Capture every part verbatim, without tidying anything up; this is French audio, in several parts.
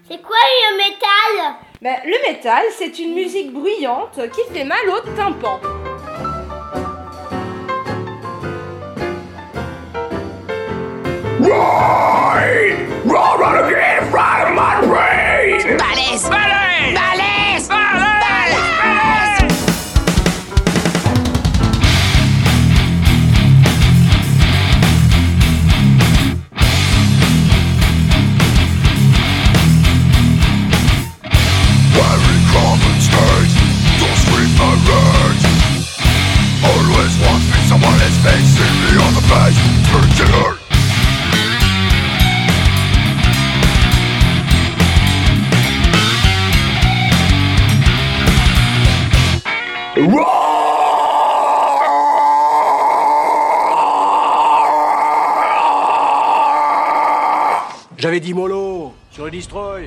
C'est quoi le métal? Ben, le métal, c'est une musique bruyante qui fait mal au tympan. Balèze! Balèze! Balèze! Balèze! Very common state, don't scream my rage. Always wants me, someone is facing me on the face. Turn killer. J'avais dit mollo sur le destroy.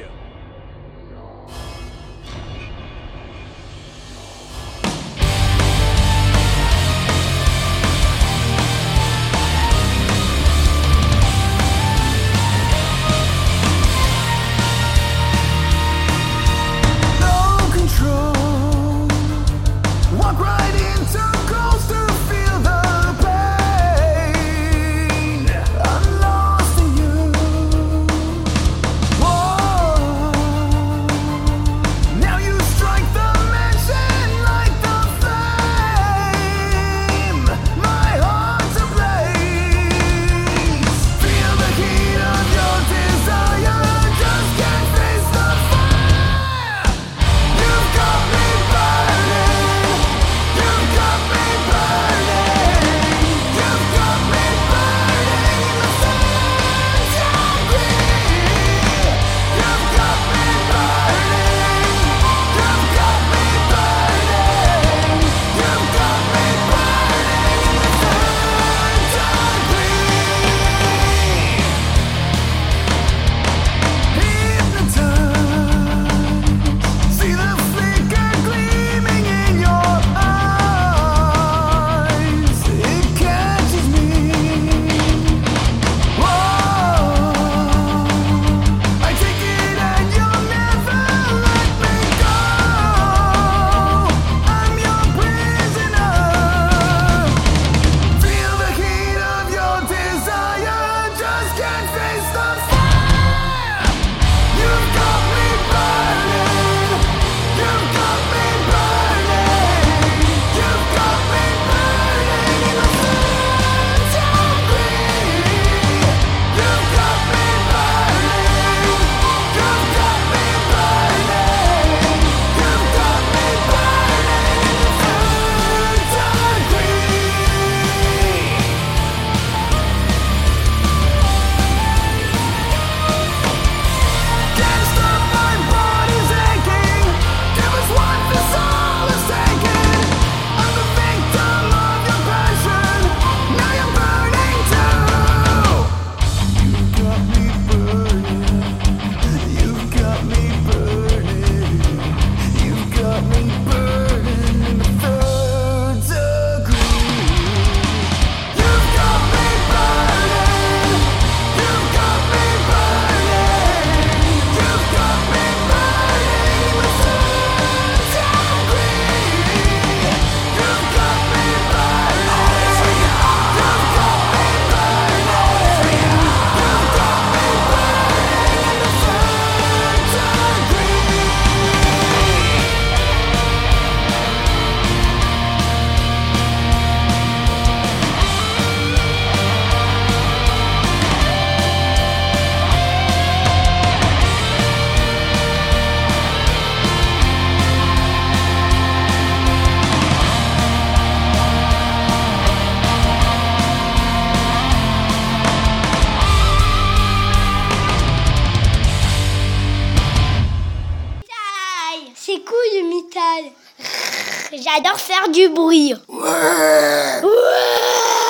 C'est cool le métal. J'adore faire du bruit. Ouais.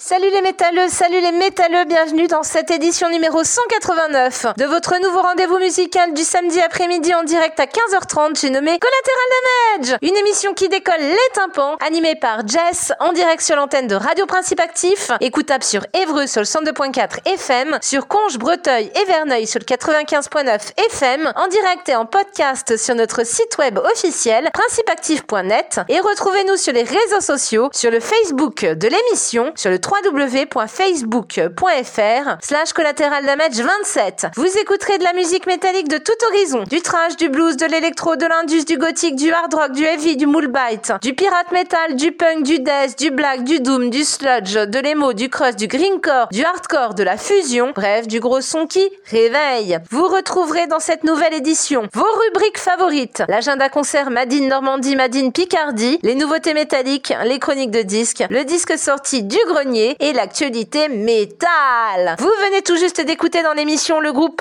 Salut les métalleux, salut les métalleux, bienvenue dans cette édition numéro cent quatre-vingt-neuf de votre nouveau rendez-vous musical du samedi après-midi en direct à quinze heures trente, j'ai nommé Collateral Damage, une émission qui décolle les tympans, animée par Jess, en direct sur l'antenne de Radio Principe Actif, écoutable sur Évreux sur le cent deux point quatre F M, sur Conches, Breteuil et Verneuil sur le quatre-vingt-quinze point neuf F M, en direct et en podcast sur notre site web officiel principe actif point net et retrouvez-nous sur les réseaux sociaux, sur le Facebook de l'émission, sur le w w w point facebook point f r slash collateral damage vingt-sept. Vous écouterez de la musique métallique de tout horizon, du thrash, du blues, de l'électro, de l'indus, du gothique, du hard rock, du heavy, du moonbite, du pirate metal, du punk, du death, du black, du doom, du sludge, de l'emo, du crust, du greencore, du hardcore, de la fusion, bref, du gros son qui réveille. Vous retrouverez dans cette nouvelle édition vos rubriques favorites, l'agenda concert Madine Normandie, Madine Picardie, les nouveautés métalliques, les chroniques de disques, le disque sorti du grenier et l'actualité métal. Vous venez tout juste d'écouter dans l'émission le groupe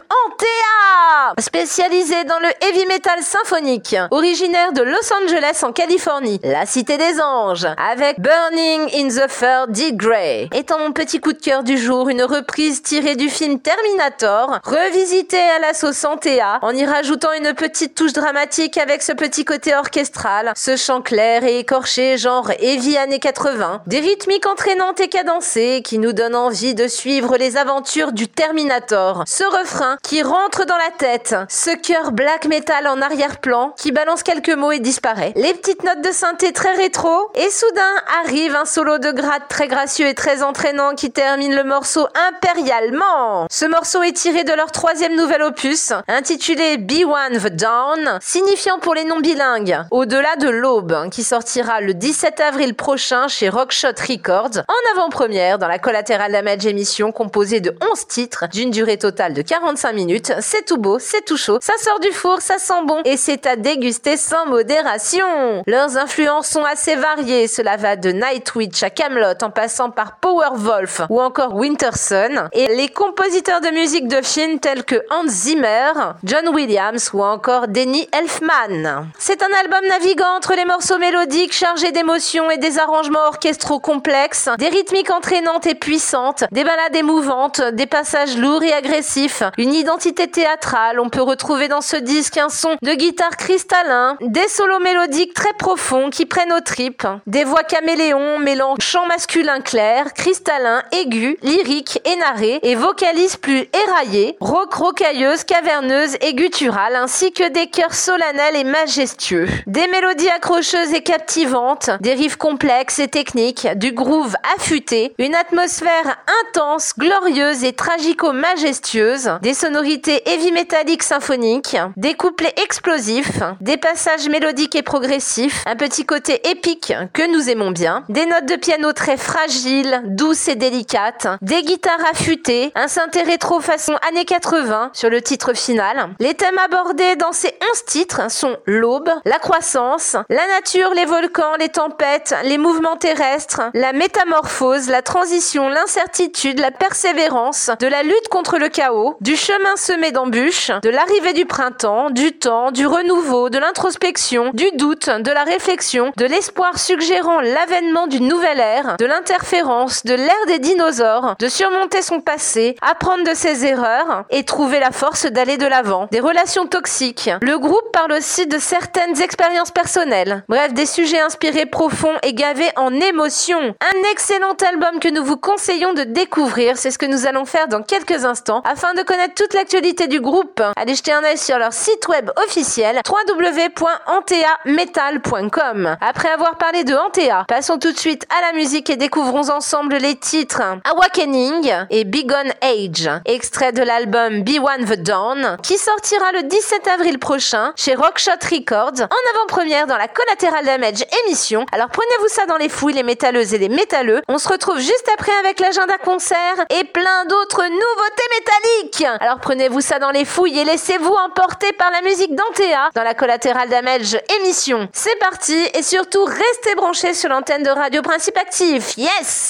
Antea, spécialisé dans le heavy metal symphonique, originaire de Los Angeles en Californie, la cité des anges, avec Burning in the Third Degree. Étant mon petit coup de cœur du jour, une reprise tirée du film Terminator, revisitée à la sauce Antea, en y rajoutant une petite touche dramatique avec ce petit côté orchestral, ce chant clair et écorché genre heavy années quatre-vingts, des rythmiques entraînantes et cadencées qui nous donne envie de suivre les aventures du Terminator. Ce refrain qui rentre dans la tête, ce chœur black metal en arrière-plan qui balance quelques mots et disparaît. Les petites notes de synthé très rétro et soudain arrive un solo de gratte très gracieux et très entraînant qui termine le morceau impérialement. Ce morceau est tiré de leur troisième nouvel opus intitulé Be One the Dawn, signifiant pour les non bilingues Au-delà de l'aube, qui sortira le dix-sept avril prochain chez Rockshot Records en avant-première dans la Collateral Damage émission composée de onze titres d'une durée totale de quarante-cinq minutes. C'est tout beau, c'est tout chaud, ça sort du four, ça sent bon et c'est à déguster sans modération. Leurs influences sont assez variées, cela va de Nightwish à Kamelot en passant par Powerwolf ou encore Winterson et les compositeurs de musique de films tels que Hans Zimmer, John Williams ou encore Danny Elfman. C'est un album naviguant entre les morceaux mélodiques chargés d'émotions et des arrangements orchestraux complexes, des rythmiques entraînantes et puissantes, des ballades émouvantes, des passages lourds et agressifs, une identité théâtrale. On peut retrouver dans ce disque un son de guitare cristallin, des solos mélodiques très profonds qui prennent aux tripes, des voix caméléons mêlant chant masculin clair, cristallin, aigu, lyrique et narré, et vocalises plus éraillées, rauques, rocailleuses, caverneuses et gutturales, ainsi que des chœurs solennels et majestueux. Des mélodies accrocheuses et captivantes, des riffs complexes et techniques, du groove affûté, une atmosphère intense, glorieuse et tragico-majestueuse, des sonorités heavy métalliques symphoniques, des couplets explosifs, des passages mélodiques et progressifs, un petit côté épique que nous aimons bien, des notes de piano très fragiles, douces et délicates, des guitares affûtées, un synthé rétro façon années quatre-vingts sur le titre final. Les thèmes abordés dans ces onze titres sont l'aube, la croissance, la nature, les volcans, les tempêtes, les mouvements terrestres, la métamorphose, la transition, l'incertitude, la persévérance, de la lutte contre le chaos, du chemin semé d'embûches, de l'arrivée du printemps, du temps, du renouveau, de l'introspection, du doute, de la réflexion, de l'espoir suggérant l'avènement d'une nouvelle ère, de l'interférence, de l'ère des dinosaures, de surmonter son passé, apprendre de ses erreurs et trouver la force d'aller de l'avant, des relations toxiques. Le groupe parle aussi de certaines expériences personnelles, bref, des sujets inspirés, profonds et gavés en émotions. Un excellent album que nous vous conseillons de découvrir, c'est ce que nous allons faire dans quelques instants afin de connaître toute l'actualité du groupe. Allez jeter un œil sur leur site web officiel w w w point antea metal point com. Après avoir parlé de Antea, passons tout de suite à la musique et découvrons ensemble les titres Awakening et Be Gone Age, extrait de l'album Be One the Dawn, qui sortira le dix-sept avril prochain chez Rockshot Records, en avant-première dans la Collateral Damage émission. Alors prenez-vous ça dans les fouilles, les métalleuses et les métalleux. On se retrouve juste après avec l'agenda concert et plein d'autres nouveautés métalliques. Alors prenez-vous ça dans les fouilles et laissez-vous emporter par la musique d'Antea dans la Collateral Damage émission. C'est parti et surtout restez branchés sur l'antenne de Radio Principe Actif. Yes!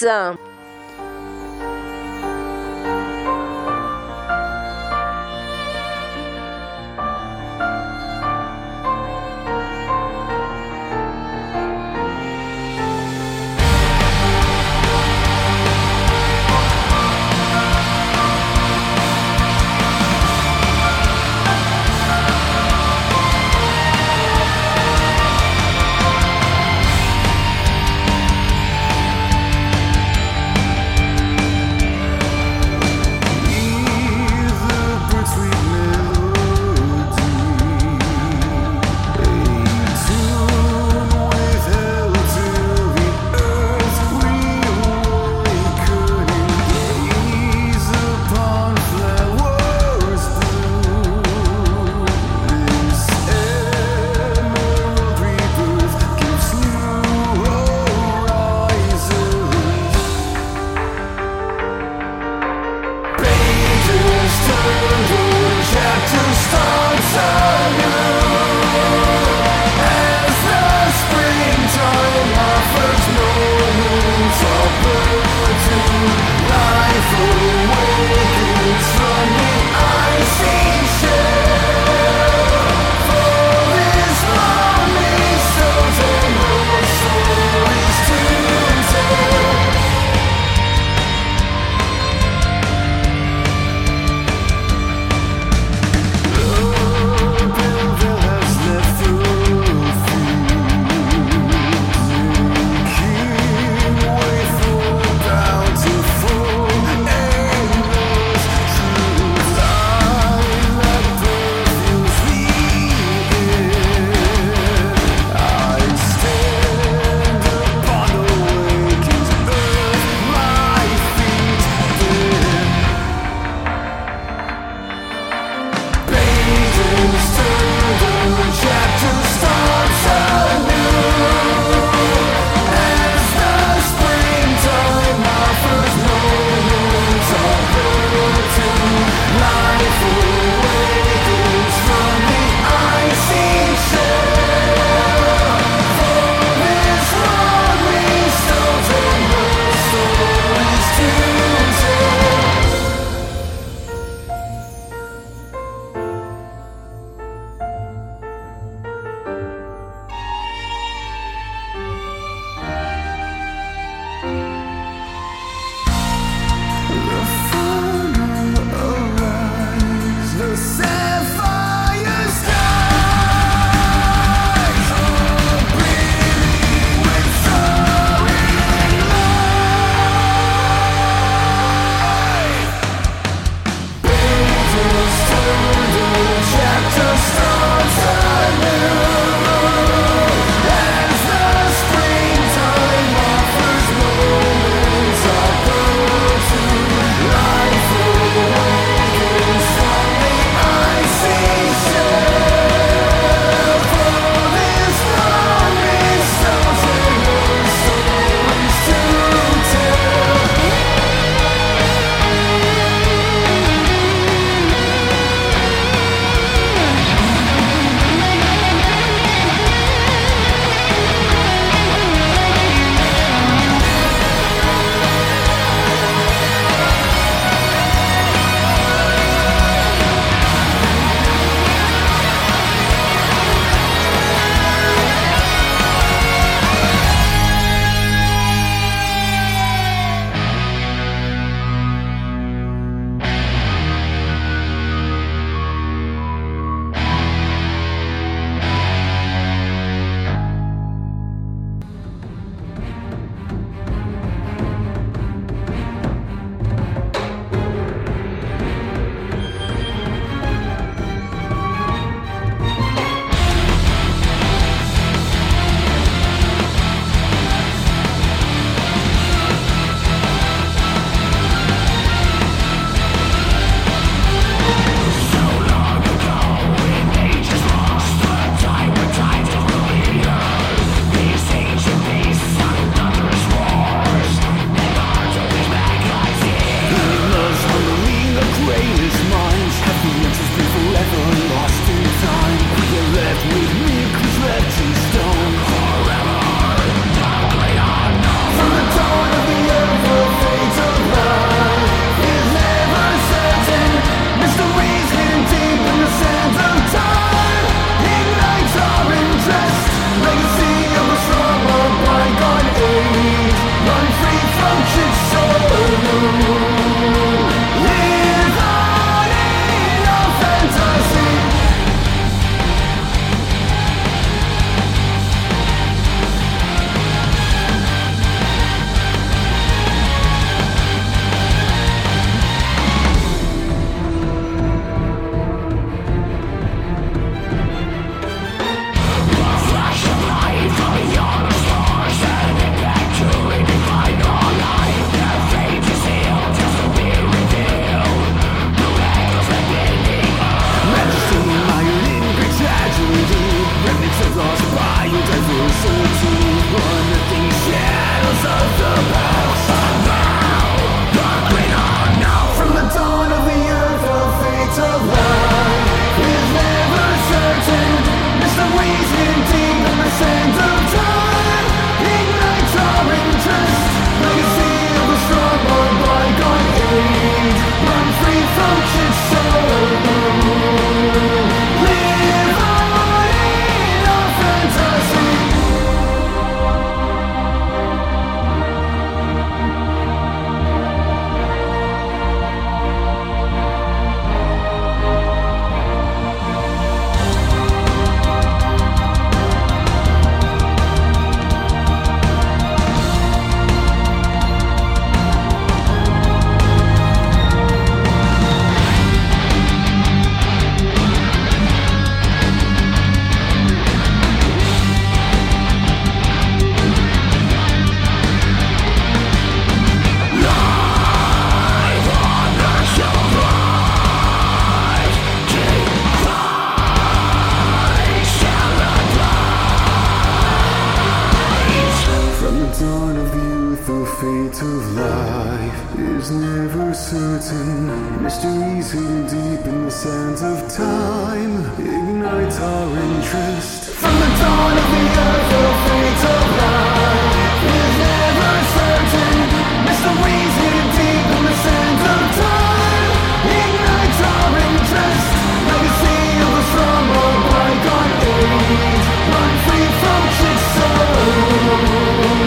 point of life is never certain. Mysteries hidden deep in the sands of time ignite our interest. From the dawn of the earth, the fate of life is never certain. Mysteries hidden deep in the sands of time ignite our interest. Legacy of the strong, old bygone age. Run free from jigsaw.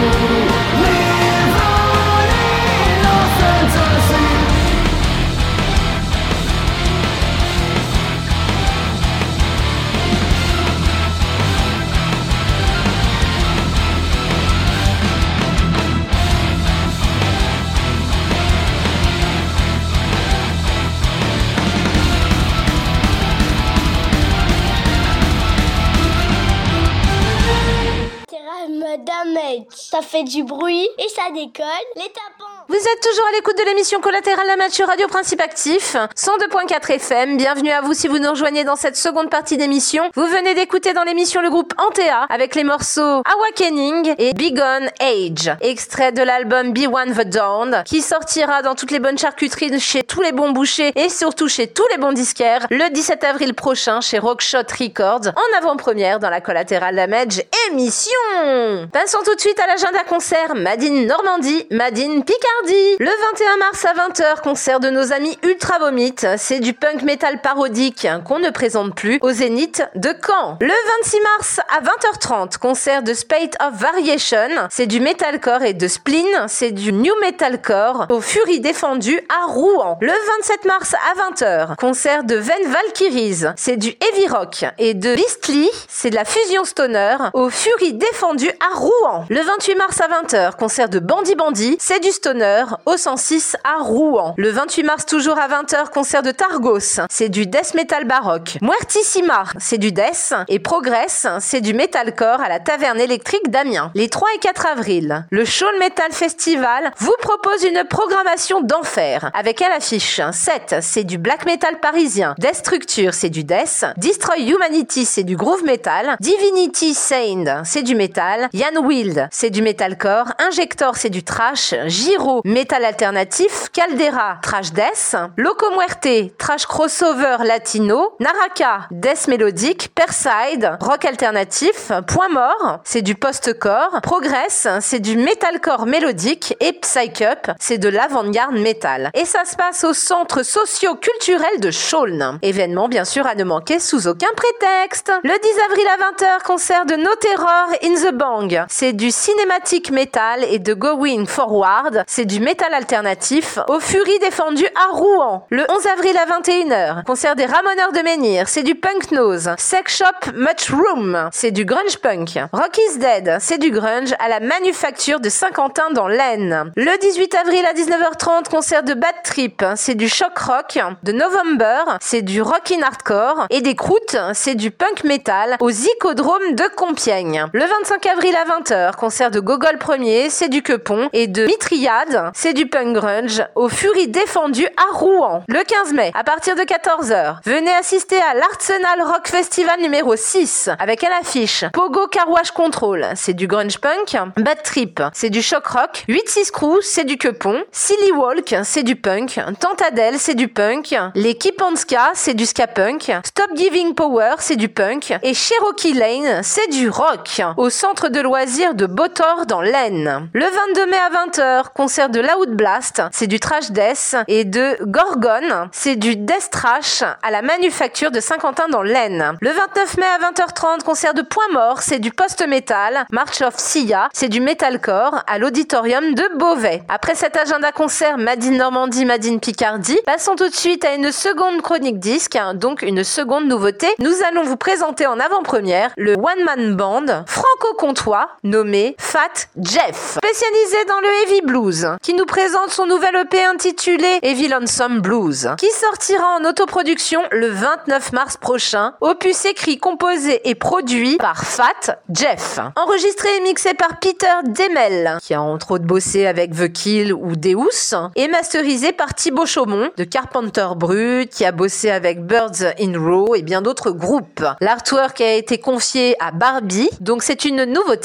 Damage. Ça fait du bruit et ça décolle. Les tapons. Vous êtes toujours à l'écoute de l'émission Collatéral Damage sur Radio Principe Actif, cent deux virgule quatre F M. Bienvenue à vous si vous nous rejoignez dans cette seconde partie d'émission. Vous venez d'écouter dans l'émission le groupe Antea avec les morceaux Awakening et Bygone Age, extrait de l'album Be One the Dawn, qui sortira dans toutes les bonnes charcuteries, chez tous les bons bouchers et surtout chez tous les bons disquaires le dix-sept avril prochain chez Rockshot Records, en avant-première dans la Collatéral Damage émission. Passons tout de suite à l'agenda concert Made in Normandie, Made in Picardie. Le vingt et un mars à vingt heures, concert de nos amis Ultra Vomit. C'est du punk metal parodique qu'on ne présente plus au Zénith de Caen. Le vingt-six mars à vingt heures trente, concert de Spate of Variation. C'est du metalcore, et de Spleen, c'est du new metalcore au Fury Défendu à Rouen. Le vingt-sept mars à vingt heures, concert de Ven Valkyries. C'est du heavy rock, et de Beastly, c'est de la fusion stoner au Fury Défendu à Rouen. Le vingt-huit mars à vingt heures, concert de Bandy Bandy, c'est du stoner au cent six à Rouen. Le vingt-huit mars toujours à vingt heures, concert de Targos, c'est du death metal baroque. Muertissima, c'est du death, et Progress, c'est du metalcore à la Taverne électrique d'Amiens. Les trois et quatre avril, le Show Metal Festival vous propose une programmation d'enfer avec à l'affiche sept, c'est du black metal parisien, Destructure, c'est du death, Destroy Humanity, c'est du groove metal, Divinity Saint, c'est du metal, Jan Wild, c'est du metalcore, Injector, c'est du trash, Giro, metal alternatif, Caldera, trash death, Loco Muerte, trash crossover latino, Naraka, death mélodique, Perside, rock alternatif, Point Mort, c'est du post-core, Progress, c'est du metalcore mélodique, et Psycup, c'est de l'avant-garde metal. Et ça se passe au centre socio-culturel de Chaulnes. Événement bien sûr à ne manquer sous aucun prétexte. Le dix avril à vingt heures, concert de No Terror in the Bang. C'est du cinématique metal et de Going Forward. C'est du metal alternatif au Fury Défendu à Rouen. Le onze avril à vingt et une heures, concert des Ramoneurs de Menhir. C'est du punk nose. Sex Shop Much Room. C'est du grunge punk. Rock is Dead. C'est du grunge à la Manufacture de Saint-Quentin dans l'Aisne. Le dix-huit avril à dix-neuf heures trente, concert de Bad Trip. C'est du shock rock. De November. C'est du rock in hardcore. Et des Croûtes. C'est du punk metal au Zicodrome de Compiègne. Le vingt-cinq avril à vingt heures, concert de Gogol Premier, c'est du Quepon, et de Mitriade, c'est du punk grunge au Fury Défendu à Rouen. Le quinze mai, à partir de quatorze heures, venez assister à l'Arsenal Rock Festival numéro six, avec à l'affiche Pogo Carwash Control, c'est du grunge punk, Bad Trip, c'est du shock rock, huit six Crew, c'est du Quepon, Silly Walk, c'est du punk, Tantadel, c'est du punk, les Kipanska, c'est du ska punk, Stop Giving Power, c'est du punk, et Cherokee Lane, c'est du rock, au centre de loisirs de Botor dans l'Aisne. Le vingt-deux mai à vingt heures, concert de Loud Blast, c'est du trash death, et de Gorgon, c'est du death trash à la Manufacture de Saint-Quentin dans l'Aisne. Le vingt-neuf mai à vingt heures trente, concert de Point Mort, c'est du post-metal, March of Sia, c'est du metalcore à l'Auditorium de Beauvais. Après cet agenda concert Made in Normandie, Made in Picardie, passons tout de suite à une seconde chronique disque, donc une seconde nouveauté. Nous allons vous présenter en avant-première le one-man band franco-comtois nommé Fat Jeff, spécialisé dans le heavy blues, qui nous présente son nouvel E P intitulé Heavy Lonesome Blues, qui sortira en autoproduction le vingt-neuf mars prochain, opus écrit, composé et produit par Fat Jeff. Enregistré et mixé par Peter Demel, qui a entre autres bossé avec The Kill ou Deus, et masterisé par Thibaut Chaumont de Carpenter Brut, qui a bossé avec Birds in Row et bien d'autres groupes. L'artwork a été confié à Barbie, donc c'est une nouveauté collatérale.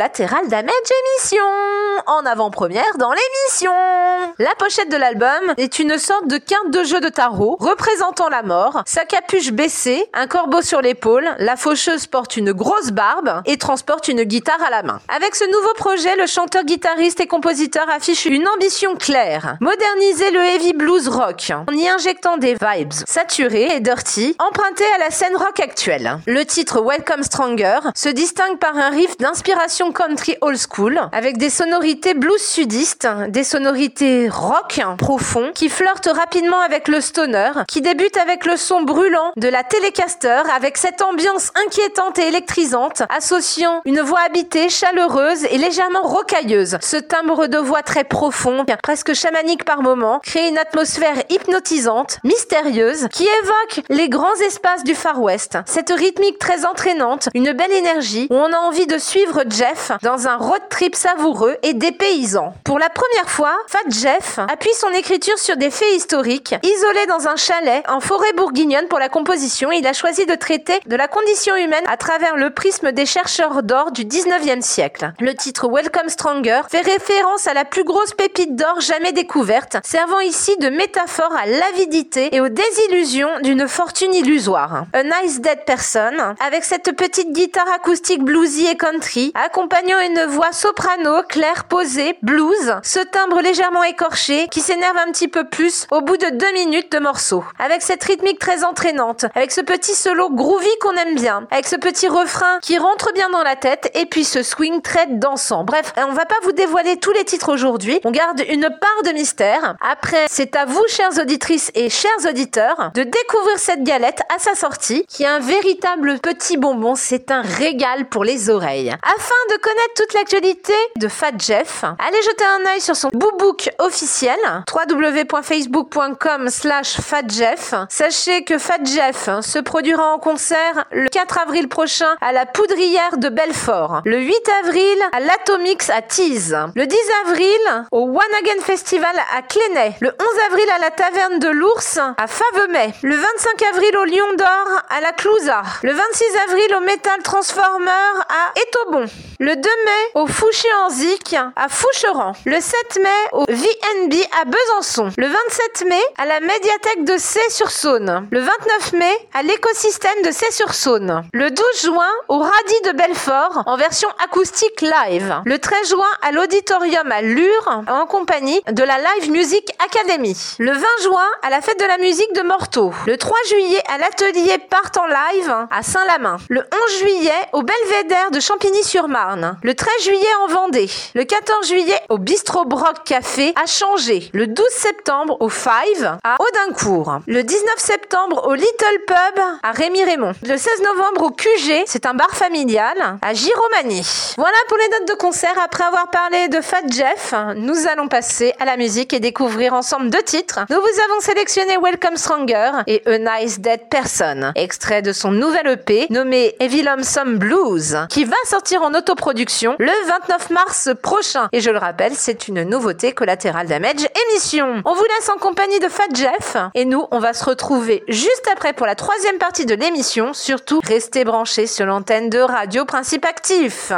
Collateral Damage émission. En avant-première dans l'émission. La pochette de l'album est une sorte de carte de jeu de tarot représentant la mort, sa capuche baissée, un corbeau sur l'épaule, la faucheuse porte une grosse barbe et transporte une guitare à la main. Avec ce nouveau projet, le chanteur, guitariste et compositeur affiche une ambition claire. Moderniser le heavy blues rock en y injectant des vibes saturés et dirty, empruntés à la scène rock actuelle. Le titre Welcome Stronger se distingue par un riff d'inspiration country old school avec des sonorités blues sudistes, des sonorités rock profond qui flirtent rapidement avec le stoner, qui débute avec le son brûlant de la Telecaster avec cette ambiance inquiétante et électrisante, associant une voix habitée, chaleureuse et légèrement rocailleuse. Ce timbre de voix très profond, presque chamanique par moments, crée une atmosphère hypnotisante, mystérieuse, qui évoque les grands espaces du Far West. Cette rythmique très entraînante, une belle énergie, où on a envie de suivre Jeff dans un road trip savoureux et dépaysant. Pour la première fois, Fat Jeff appuie son écriture sur des faits historiques. Isolé dans un chalet en forêt bourguignonne pour la composition, il a choisi de traiter de la condition humaine à travers le prisme des chercheurs d'or du dix-neuvième siècle. Le titre Welcome Stronger fait référence à la plus grosse pépite d'or jamais découverte, servant ici de métaphore à l'avidité et aux désillusions d'une fortune illusoire. A Nice Dead Person, avec cette petite guitare acoustique bluesy et country, accompagnant une voix soprano, claire, posée, blues, ce timbre légèrement écorché qui s'énerve un petit peu plus au bout de deux minutes de morceau. Avec cette rythmique très entraînante, avec ce petit solo groovy qu'on aime bien, avec ce petit refrain qui rentre bien dans la tête et puis ce swing très dansant. Bref, on va pas vous dévoiler tous les titres aujourd'hui, on garde une part de mystère. Après, c'est à vous, chères auditrices et chers auditeurs, de découvrir cette galette à sa sortie, qui est un véritable petit bonbon, c'est un régal pour les oreilles. Afin de connaître toute l'actualité de Fat Jeff, allez jeter un œil sur son boobook officiel, w w w point facebook point com slash fat jeff. Sachez que Fat Jeff se produira en concert le quatre avril prochain à la Poudrière de Belfort, le huit avril à l'Atomix à Tees, le dix avril au One Again Festival à Clenay, le onze avril à la Taverne de l'Ours à Favemet, le vingt-cinq avril au Lion d'Or à la Clousa, le vingt-six avril au Metal Transformer à Étobon, le deux mai au Fouché en Zic à Foucheran, le sept mai au V N B à Besançon, le vingt-sept mai à la médiathèque de Cey-sur-Saône, le vingt-neuf mai à l'écosystème de Cey-sur-Saône, le douze juin au Radis de Belfort en version acoustique live, le treize juin à l'auditorium à Lure en compagnie de la Live Music Academy, le vingt juin à la fête de la musique de Morteau, le trois juillet à l'atelier Part en live à Saint-Lamain, le onze juillet au Belvédère de Champigny-sur-Marne, le treize juillet en Vendée, le quatorze juillet au Bistro Broc Café à Changé, le douze septembre au Five à Audincourt, le dix-neuf septembre au Little Pub à Rémy-Raymond, le seize novembre au Q G, c'est un bar familial, à Giromagny. Voilà pour les dates de concert. Après avoir parlé de Fat Jeff, nous allons passer à la musique et découvrir ensemble deux titres. Nous vous avons sélectionné Welcome Stronger et A Nice Dead Person, extrait de son nouvel E P nommé Heavy Lonesome Blues, qui va sortir en autoproduction le vingt-neuf mars prochain. Et je le rappelle, c'est une nouveauté Collateral Damage émission. On vous laisse en compagnie de Fat Jeff et nous, on va se retrouver juste après pour la troisième partie de l'émission. Surtout, restez branchés sur l'antenne de Radio Principe Actif.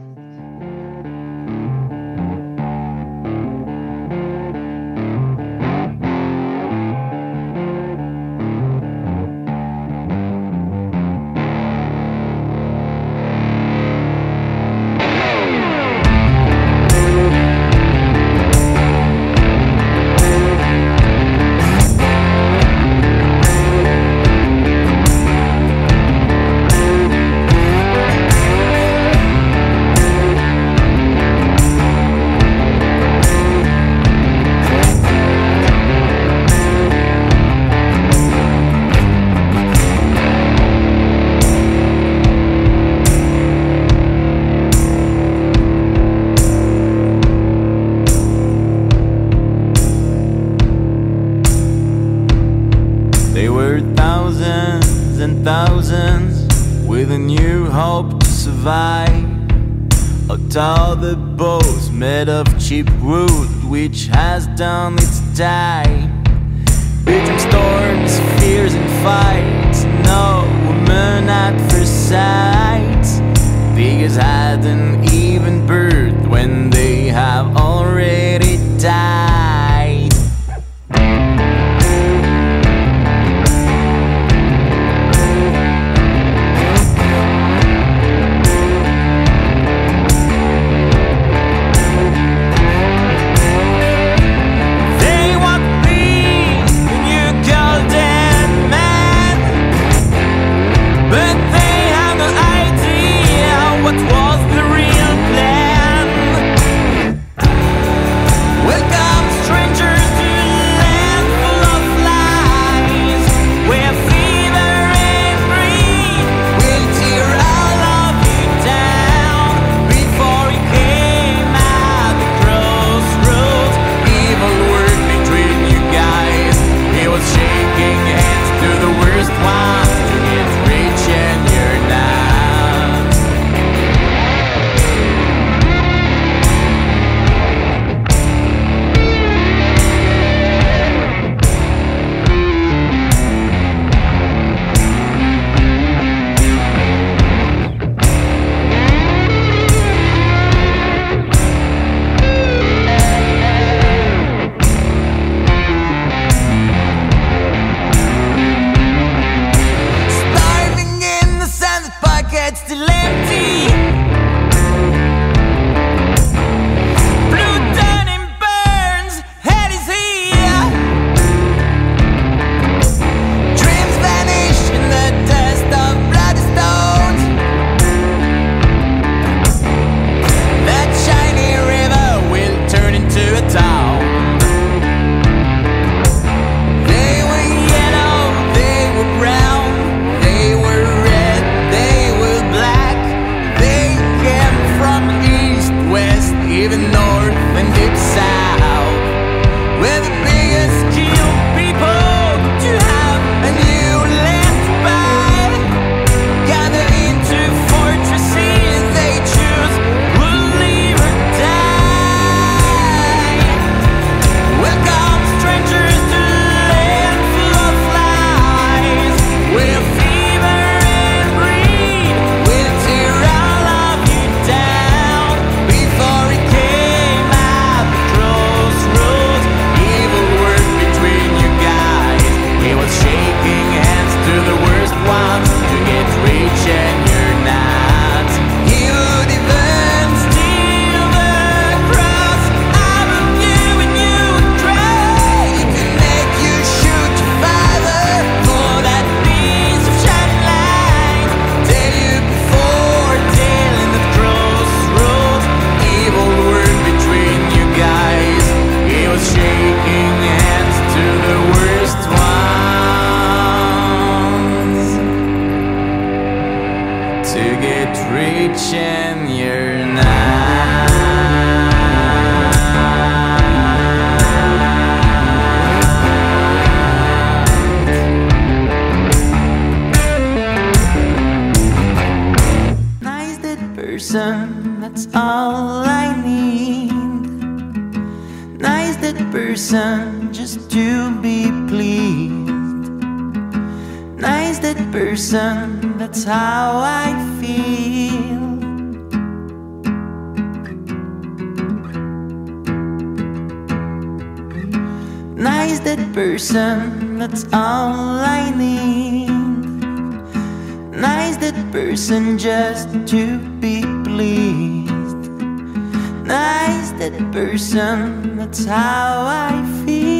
All the bows made of cheap wood, which has done its time. Beating storms, fears and fights, no woman at first sight. Figures hadn't even given birth when they have already died. They want me, the new golden man, but they have no idea what was the real plan. Welcome strangers to a land full of lies, where fever and greed will tear all of you down. Before you came out the crossroads, evil worked between you guys. He was shaking hands to the worst ones to get rich, and you're not. Starving in the sand, pockets still empty. Blue turning burns, head is here. Dreams vanish in the dust of bloody stones. That shiny river will turn into a town. They were yellow, they were brown, they were red, they were black. They came from east, west, even north and deep south. We're the biggest kill people to have a new land to buy. Gather into fortresses they choose, will live or die. Welcome strangers to a land full of lies, where fever and greed will tear all of you down. Before he came out the crossroads, evil worked between you guys. He was shaking hands to the worst ones to get rich, and you're not. He would even steal the cross out of you, and you would cry. He could make you shoot your father for that piece of shining light. Tell you before tailing the crossroads, evil worked between you guys. He was shaking hands to the worst ones to get rich, and you're not. Nice that person, that's all I need. Nice that person, just to be pleased. Nice that person, that's how I feel. Nice that person, that's all I need. Nice that person, just to be pleased. Nice that person, that's how I feel.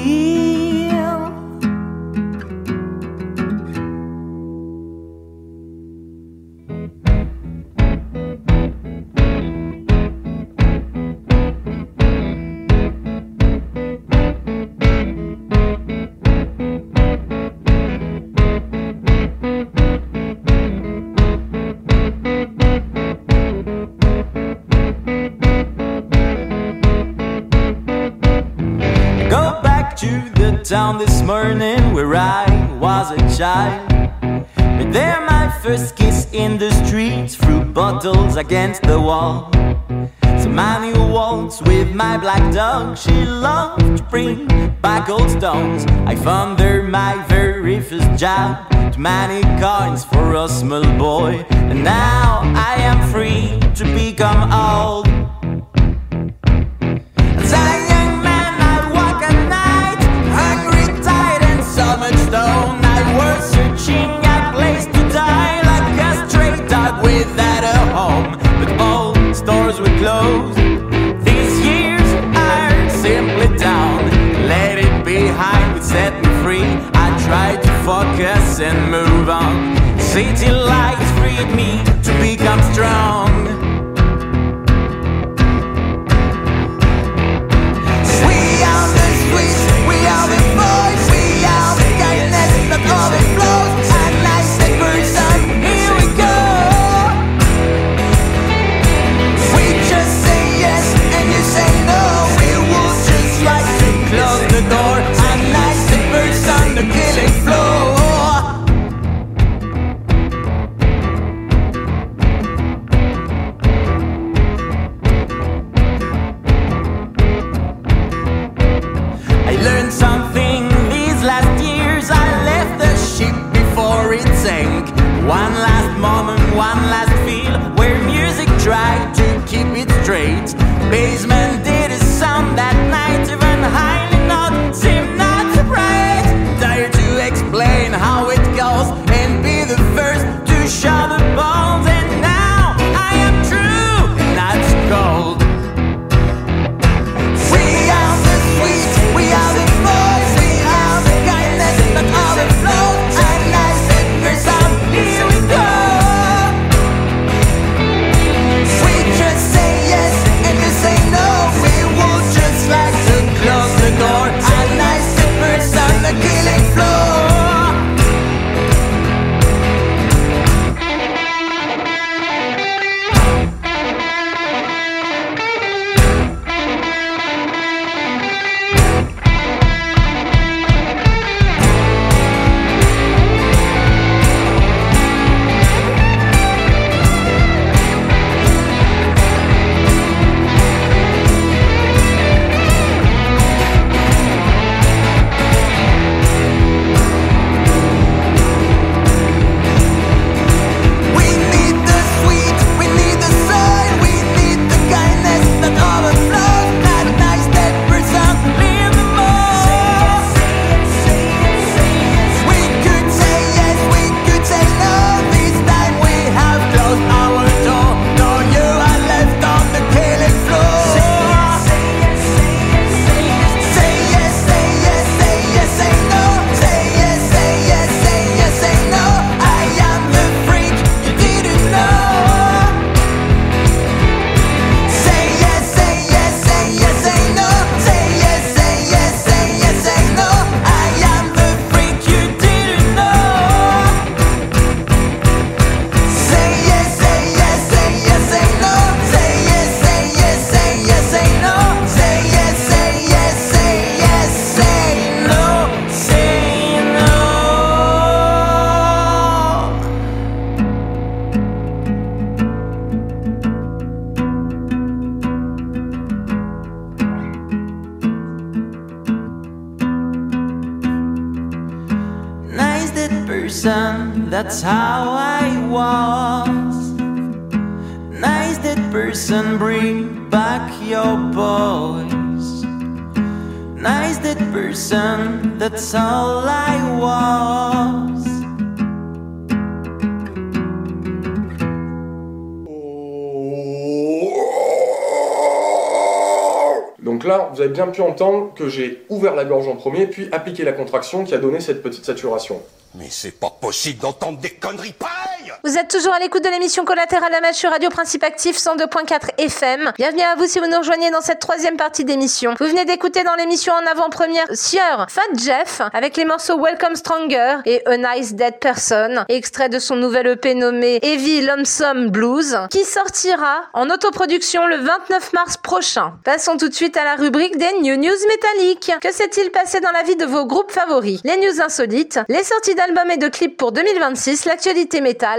Down this morning where I was a child. But there my first kiss in the streets, threw bottles against the wall. So many walks with my black dog, she loved to bring back old stones. I found her my very first job, to many coins for a small boy. And now I am free to become old. As a young man I walk at night, hungry, tired and so much stoned. I was searching a place to die, like a stray dog without a home. But all stores were closed. These years are simply down. Let it behind, it set me free. I tried to focus and move on. City lights freed me to become strong. We are the streets, we are the boys, we are the kindness that overflows. A nice person, here we go. We just say yes and you say no. We will just like to close the door. A nice person, the killing floor. I learned something these last years. I left the ship before it sank. One last moment, one last feel, where music tried to keep it straight. Basement did a sound that night, even highly note seemed not so bright. Tired to explain how it goes and be the first to show the bones. And now I am true, not cold. We are the sweet, we are the boys, we are the kindness that overflows. A nice person, here we go. We just say yes and you say no. We will just like to close the door. A nice person, the killing floor. We need the sweet, we need the sun, we need the kindness that overflows. That nice dead person, leave the more. We could say yes, we could say no. This time we have closed our door. No, you are left on the killing floor. Say yes, say yes, say yes, say yes, say no. Say yes, say yes, say yes, say no. I am the freak you didn't know. Say yes, say yes, say yes, say no. Say yes, say yes, say yes, say no. I am the freak you didn't know. Say yes, say yes, say yes, say no. Say yes, say yes, say yes, say no. Say yes, say yes, say yes, say no. Say no. Nice dead person, that's how I was. Nice dead person, bring back your boys. Nice dead person, that's all I was. Donc là, vous avez bien pu entendre que j'ai ouvert la gorge en premier, puis appliqué la contraction qui a donné cette petite saturation. Mais c'est pas possible d'entendre des conneries pareilles! Vous êtes toujours à l'écoute de l'émission Collatéral Damage sur Radio Principe Actif cent deux point quatre F M. Bienvenue à vous si vous nous rejoignez dans cette troisième partie d'émission. Vous venez d'écouter dans l'émission en avant-première Sieur Fat Jeff avec les morceaux Welcome Stronger et A Nice Dead Person, extrait de son nouvel E P nommé Heavy Lonesome Blues, qui sortira en autoproduction le vingt-neuf mars prochain. Passons tout de suite à la rubrique des New News métalliques. Que s'est-il passé dans la vie de vos groupes favoris? Les news insolites, les sorties d'albums et de clips pour deux mille vingt-six, l'actualité métal,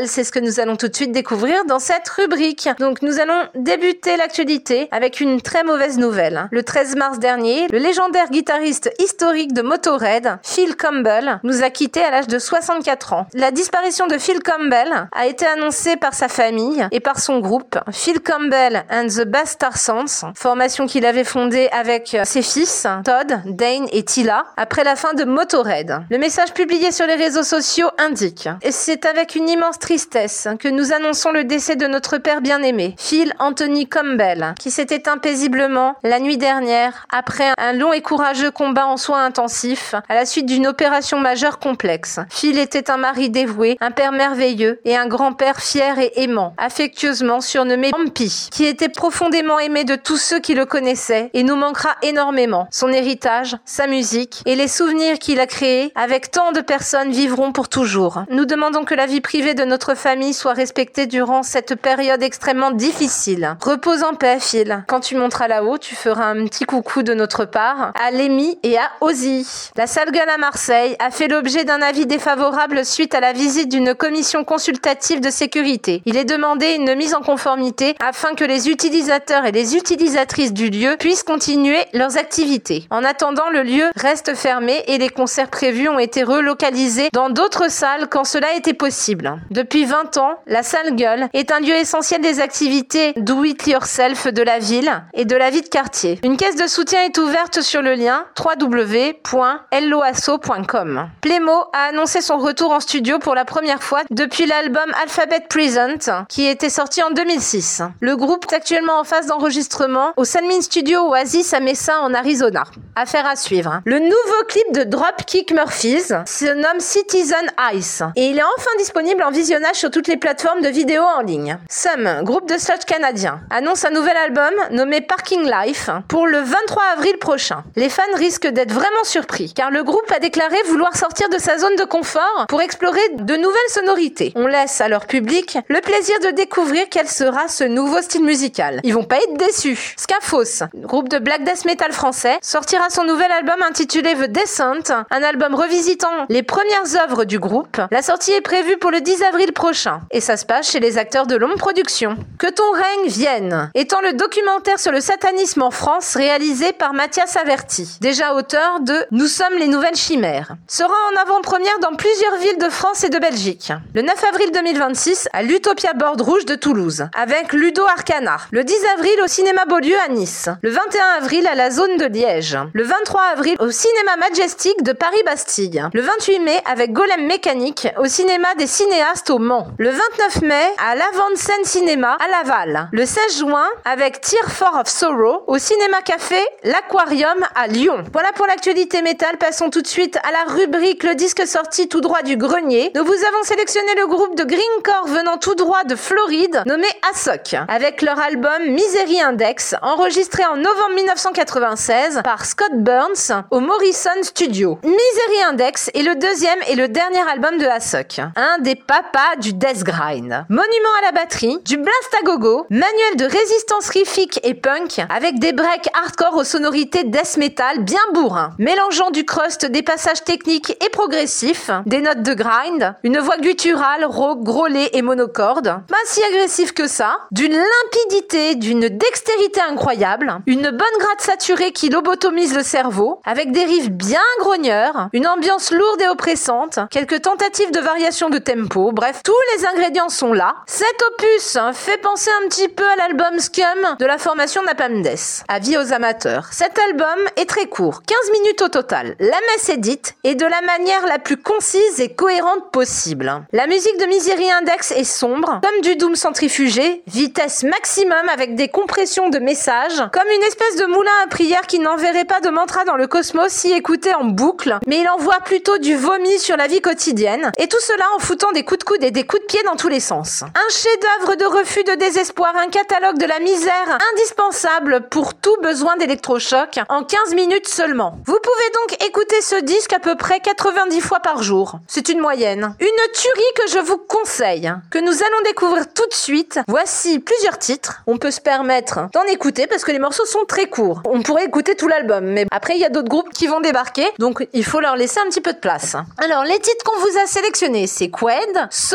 c'est ce que nous allons tout de suite découvrir dans cette rubrique. Donc nous allons débuter l'actualité avec une très mauvaise nouvelle. Le treize mars dernier, le légendaire guitariste historique de Motörhead, Phil Campbell, nous a quittés à l'âge de soixante-quatre ans. La disparition de Phil Campbell a été annoncée par sa famille et par son groupe Phil Campbell and the Bastard Sons, formation qu'il avait fondée avec ses fils Todd, Dane et Tila après la fin de Motörhead. Le message publié sur les réseaux sociaux indique: et c'est avec une immense tristesse que nous annonçons le décès de notre père bien-aimé, Phil Anthony Campbell, qui s'est éteint paisiblement la nuit dernière après un long et courageux combat en soins intensifs à la suite d'une opération majeure complexe. Phil était un mari dévoué, un père merveilleux et un grand-père fier et aimant, affectueusement surnommé Pampy, qui était profondément aimé de tous ceux qui le connaissaient et nous manquera énormément. Son héritage, sa musique et les souvenirs qu'il a créés avec tant de personnes vivront pour toujours. Nous demandons que la vie privée de notre famille soit respectée durant cette période extrêmement difficile. Repose en paix, Phil. Quand tu monteras là-haut, tu feras un petit coucou de notre part à Lémi et à Ozzy. La Sale Gueule à Marseille a fait l'objet d'un avis défavorable suite à la visite d'une commission consultative de sécurité. Il est demandé une mise en conformité afin que les utilisateurs et les utilisatrices du lieu puissent continuer leurs activités. En attendant, le lieu reste fermé et les concerts prévus ont été relocalisés dans d'autres salles quand cela était possible. Depuis vingt ans, la Sale Gueule est un lieu essentiel des activités do it yourself de la ville et de la vie de quartier. Une caisse de soutien est ouverte sur le lien w w w point helloasso point com. Playmo a annoncé son retour en studio pour la première fois depuis l'album Alphabet Present qui était sorti en deux mille six. Le groupe est actuellement en phase d'enregistrement au Salmin Studio Oasis à Mesa en Arizona. Affaire à suivre. Le nouveau clip de Dropkick Murphys se nomme Citizen Ice et il est enfin disponible en visionnage sur toutes les plateformes de vidéos en ligne. Sum, groupe de sludge canadien, annonce un nouvel album nommé Parking Life pour le vingt-trois avril prochain. Les fans risquent d'être vraiment surpris car le groupe a déclaré vouloir sortir de sa zone de confort pour explorer de nouvelles sonorités. On laisse à leur public le plaisir de découvrir quel sera ce nouveau style musical. Ils vont pas être déçus. Scafos, groupe de black death metal français, sortira son nouvel album intitulé The Descent, un album revisitant les premières œuvres du groupe. La sortie est prévue pour le dix avril prochain et ça se passe chez les acteurs de L'Ombre Productions. Que ton règne vienne, étant le documentaire sur le satanisme en France réalisé par Mathias Averti, déjà auteur de Nous sommes les nouvelles chimères, sera en avant-première dans plusieurs villes de France et de Belgique. Le neuf avril deux mille vingt-six à l'Utopia Borde Rouge de Toulouse avec Ludo Arcana. Le dix avril au Cinéma Beaulieu à Nice. Le vingt et un avril à la Zone de Liège. Le vingt-trois avril au Cinéma Majestic de Paris-Bastille. Le vingt-huit mai avec Golem Mécanique au Cinéma des Cinéastes au Mans. Le vingt-neuf mai à l'Avant-Scène Cinéma à Laval. Le seize juin avec Tear for of Sorrow au Cinéma Café L'Aquarium à Lyon. Voilà pour l'actualité métal. Passons tout de suite à la rubrique Le disque sorti tout droit du grenier. Nous vous avons sélectionné le groupe de grindcore venant tout droit de Floride nommé Asok avec leur album Misery Index enregistré en novembre mille neuf cent quatre-vingt-seize par Scott Burns au Morrison Studio. Misery Index est le deuxième et le dernier album de Asok, un des papas du death grind. Monument à la batterie, du blast à gogo, manuel de résistance riffique et punk avec des breaks hardcore aux sonorités death metal bien bourrin, mélangeant du crust, des passages techniques et progressifs, des notes de grind, une voix gutturale, rauque, grôlée et monocorde, pas si agressif que ça, d'une limpidité, d'une dextérité incroyable, une bonne gratte saturée qui lobotomise le cerveau, avec des riffs bien grogneurs, une ambiance lourde et oppressante, quelques tentatives de variation de tempo, bref, tous les ingrédients sont là. Cet opus fait penser un petit peu à l'album Scum de la formation Napalm Death. Avis aux amateurs. Cet album est très court, quinze minutes au total. La messe est dite et de la manière la plus concise et cohérente possible. La musique de Misery Index est sombre, comme du doom centrifugé, vitesse maximum avec des compressions de messages, comme une espèce de moulin à prière qui n'enverrait pas de mantra dans le cosmos si écouté en boucle, mais il envoie plutôt du vomi sur la vie quotidienne, et tout cela en foutant des coups de coude et des coups de pied dans tous les sens. Un chef-d'œuvre de refus de désespoir, un catalogue de la misère indispensable pour tout besoin d'électrochoc en quinze minutes seulement. Vous pouvez donc écouter ce disque à peu près quatre-vingt-dix fois par jour. C'est une moyenne. Une tuerie que je vous conseille, que nous allons découvrir tout de suite. Voici plusieurs titres. On peut se permettre d'en écouter parce que les morceaux sont très courts. On pourrait écouter tout l'album, mais après il y a d'autres groupes qui vont débarquer, donc il faut leur laisser un petit peu de place. Alors les titres qu'on vous a sélectionnés, c'est Quaid, So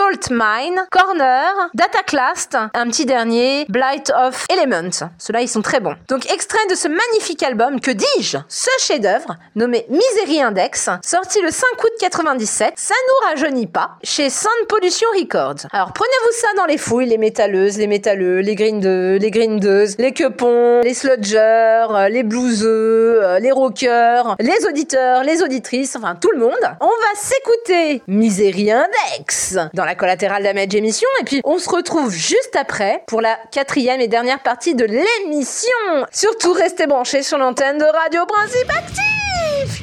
Salt Mine, Corner, Dataclast, un petit dernier, Blight of Element. Ceux-là, ils sont très bons. Donc, extrait de ce magnifique album, que dis-je, ce chef-d'œuvre, nommé Misery Index, sorti le cinq août quatre-vingt-dix-sept, ça nous rajeunit pas, chez Sound Pollution Records. Alors, prenez-vous ça dans les fouilles, les métalleuses, les métalleux, les grindeux, les grindeuses, les quepons, les sludgers, les blueseux, les rockers, les auditeurs, les auditrices, enfin tout le monde. On va s'écouter Misery Index dans la Collateral Damage émission et puis on se retrouve juste après pour la quatrième et dernière partie de l'émission. Surtout restez branchés sur l'antenne de Radio Principe Actif.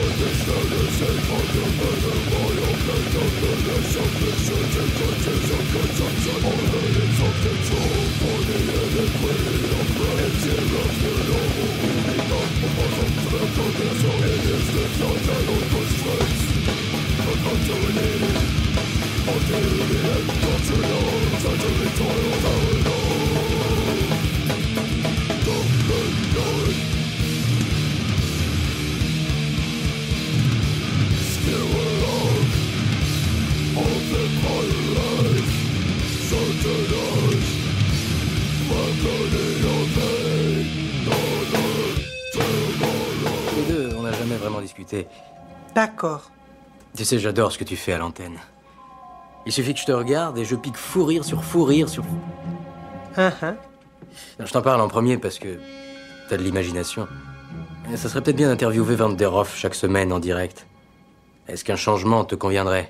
Something Les deux, on n'a jamais vraiment discuté. D'accord. Tu sais, j'adore ce que tu fais à l'antenne. Il suffit que je te regarde et je pique fou rire sur fou rire sur... Uh-huh. Je t'en parle en premier parce que t'as de l'imagination. Et ça serait peut-être bien d'interviewer Van der Hoff chaque semaine en direct. Est-ce qu'un changement te conviendrait?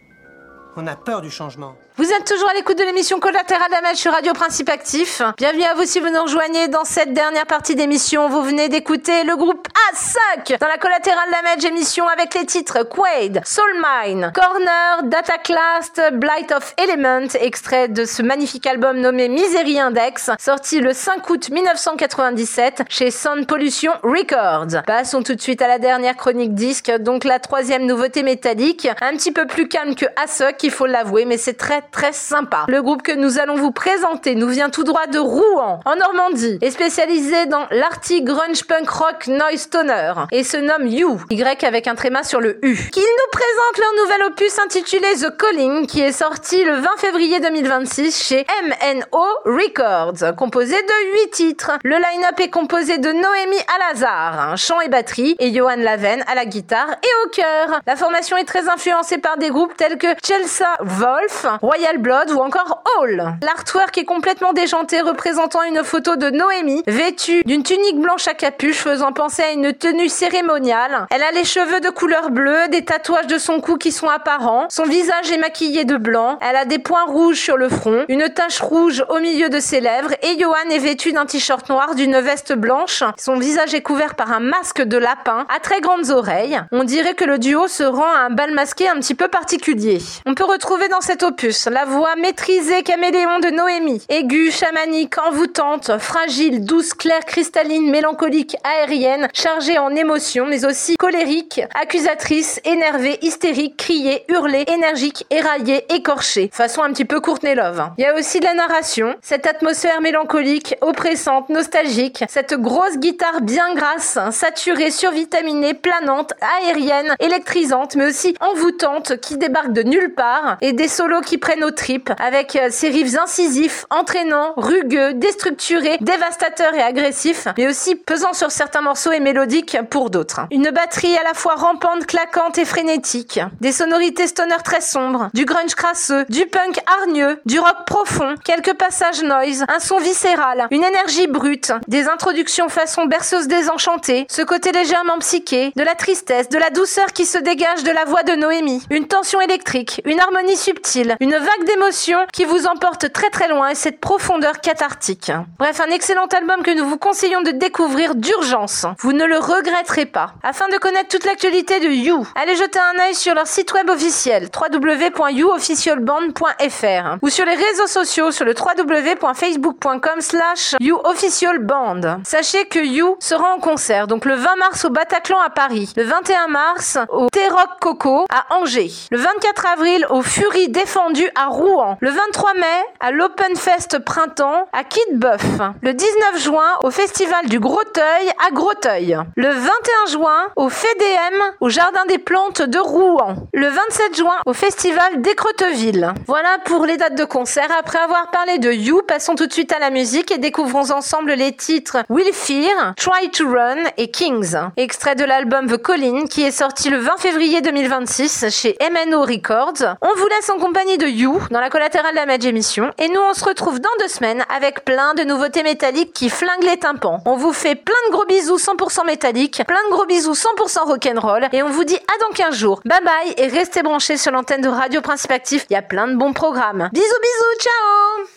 On a peur du changement. Vous êtes toujours à l'écoute de l'émission Collateral Damage sur Radio Principe Actif. Bienvenue à vous si vous nous rejoignez dans cette dernière partie d'émission. Vous venez d'écouter le groupe Assuck dans la Collateral Damage émission avec les titres Quaid, Soul Mine, Corner, Data Class, Blight of Element, extrait de ce magnifique album nommé Misery Index, sorti le cinq août mille neuf cent quatre-vingt-dix-sept chez Sound Pollution Records. Passons tout de suite à la dernière chronique disque, donc la troisième nouveauté métallique, un petit peu plus calme que Assuck, il faut l'avouer, mais c'est très très sympa. Le groupe que nous allons vous présenter nous vient tout droit de Rouen, en Normandie, est spécialisé dans l'arty grunge punk rock noise stoner et se nomme You, Y avec un tréma sur le U. Qu'ils nous présentent leur nouvel opus intitulé The Calling, qui est sorti le vingt février deux mille vingt-six chez M N O Records, composé de huit titres. Le line-up est composé de Noémie Alazar, chant et batterie, et Johan Laven à la guitare et au chœur. La formation est très influencée par des groupes tels que Chelsea Wolf, Royal Blood ou encore Hall. L'artwork est complètement déjanté, représentant une photo de Noémie vêtue d'une tunique blanche à capuche faisant penser à une tenue cérémoniale. Elle a les cheveux de couleur bleue, des tatouages de son cou qui sont apparents, son visage est maquillé de blanc, elle a des points rouges sur le front, une tache rouge au milieu de ses lèvres et Johan est vêtu d'un t-shirt noir, d'une veste blanche. Son visage est couvert par un masque de lapin à très grandes oreilles. On dirait que le duo se rend à un bal masqué un petit peu particulier. On peut retrouver dans cet opus la voix maîtrisée caméléon de Noémie, aiguë, chamanique, envoûtante, fragile, douce, claire, cristalline, mélancolique, aérienne, chargée en émotions, mais aussi colérique, accusatrice, énervée, hystérique, criée, hurlée, énergique, éraillée, écorchée, façon un petit peu Courtney Love. Il y a aussi de la narration, cette atmosphère mélancolique, oppressante, nostalgique, cette grosse guitare bien grasse, saturée, survitaminée, planante, aérienne, électrisante, mais aussi envoûtante, qui débarque de nulle part, et des solos qui prennent aux tripes, avec ses riffs incisifs, entraînants, rugueux, déstructurés, dévastateurs et agressifs, mais aussi pesant sur certains morceaux et mélodiques pour d'autres. Une batterie à la fois rampante, claquante et frénétique, des sonorités stoner très sombres, du grunge crasseux, du punk hargneux, du rock profond, quelques passages noise, un son viscéral, une énergie brute, des introductions façon berceuse désenchantée, ce côté légèrement psyché, de la tristesse, de la douceur qui se dégage de la voix de Noémie, une tension électrique, une harmonie subtile, une vague d'émotions qui vous emporte très très loin et cette profondeur cathartique. Bref, un excellent album que nous vous conseillons de découvrir d'urgence. Vous ne le regretterez pas. Afin de connaître toute l'actualité de You, allez jeter un œil sur leur site web officiel w w w point you official band point f r ou sur les réseaux sociaux sur le w w w point facebook point com slash you official band. Sachez que You sera en concert donc le vingt mars au Bataclan à Paris, le vingt et un mars au T-Rock Coco à Angers, le vingt-quatre avril au Fury Défendu à Rouen, le vingt-trois mai à l'Open Fest Printemps à Quillebeuf, le dix-neuf juin au Festival du Groteuil à Groteuil, le vingt et un juin au F D M au Jardin des Plantes de Rouen, le vingt-sept juin au Festival d'Écroteville. Voilà pour les dates de concert. Après avoir parlé de You, passons tout de suite à la musique et découvrons ensemble les titres Will Fear, Try to Run et Kings, extrait de l'album The Calling qui est sorti le vingt février deux mille vingt-six chez M N O Records. On vous laisse en compagnie de You dans la Collateral Damage émission et nous on se retrouve dans deux semaines avec plein de nouveautés métalliques qui flinguent les tympans. On vous fait plein de gros bisous cent pour cent métalliques, plein de gros bisous cent pour cent rock'n'roll et on vous dit à dans quinze jours. Bye bye et restez branchés sur l'antenne de Radio Principe Actif, il y a plein de bons programmes. Bisous bisous, ciao.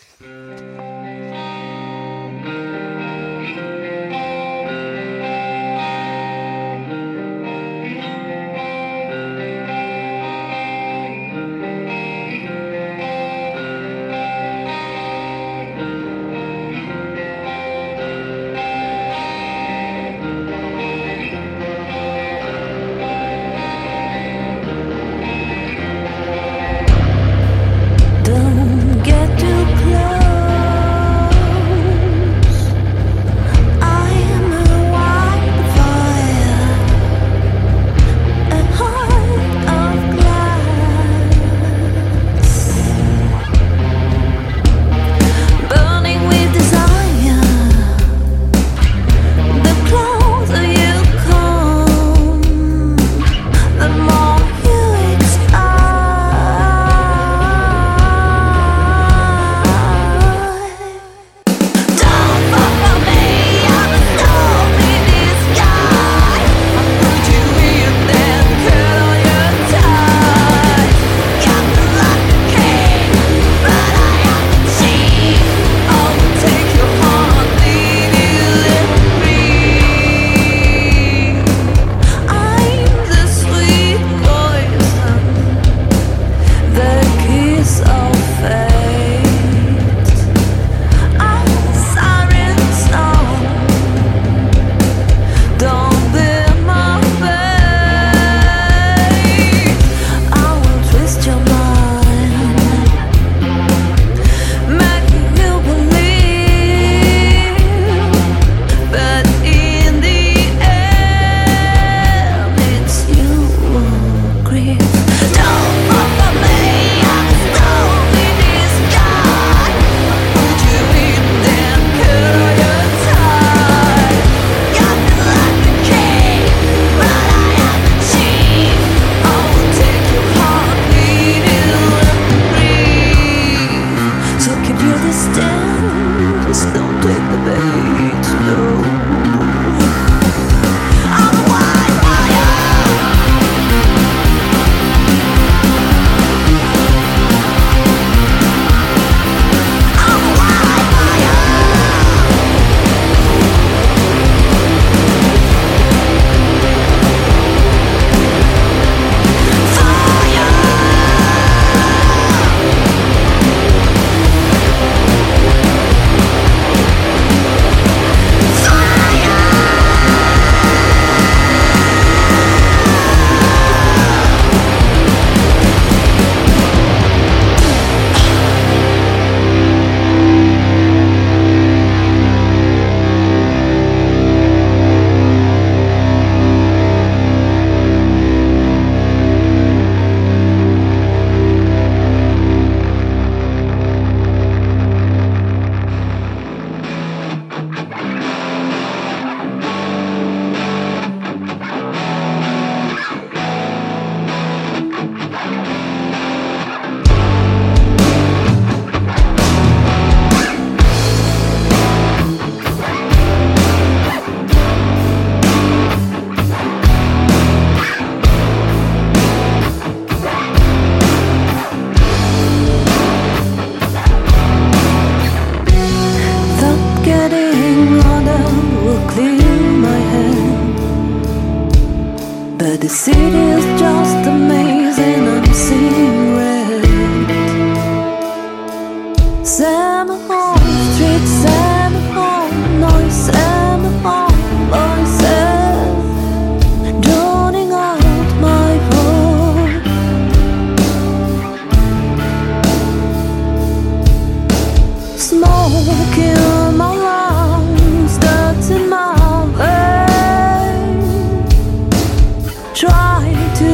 the city's just amazing. I'm seeing red. Summer home, street summer home, noise summer home, voices drowning out my voice. Smoke in my lungs, dirt in my veins. Try to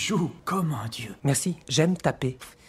joues comme un dieu. Merci, j'aime taper.